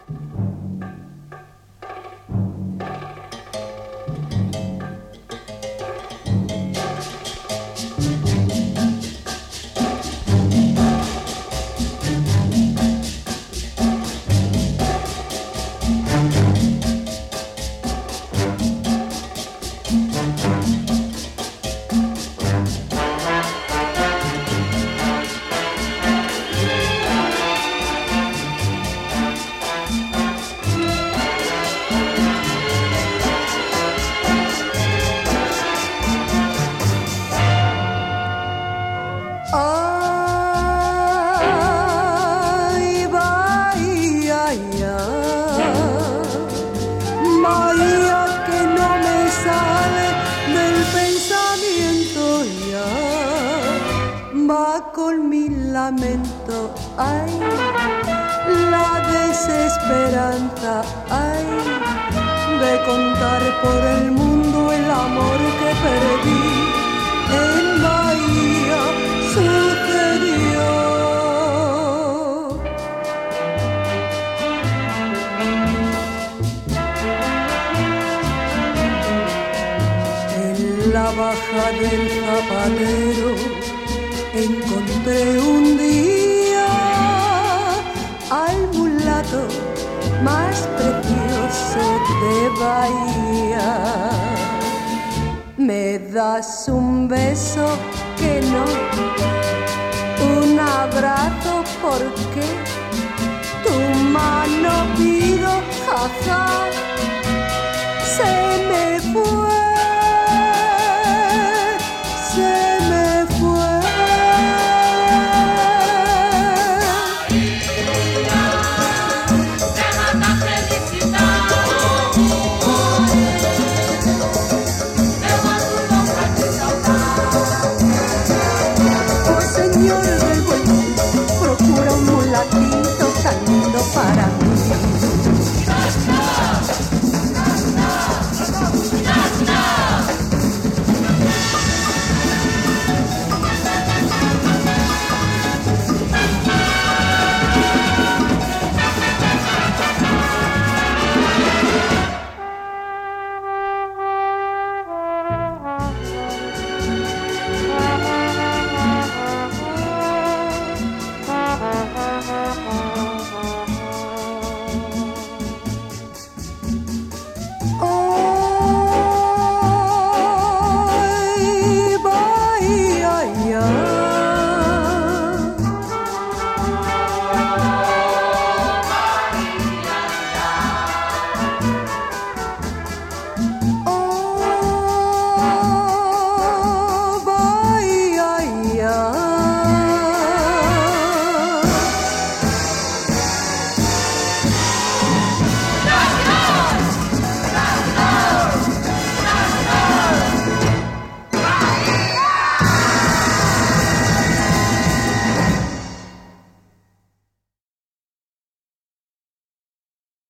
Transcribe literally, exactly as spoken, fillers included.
Ay, la desesperanza, ay, de contar por el mundo el amor que perdí. En Bahía sucedió. En la baja del Zapatero encontré un día al mulato más precioso de Bahía. Me das un beso que no, un abrazo, ¿por qué?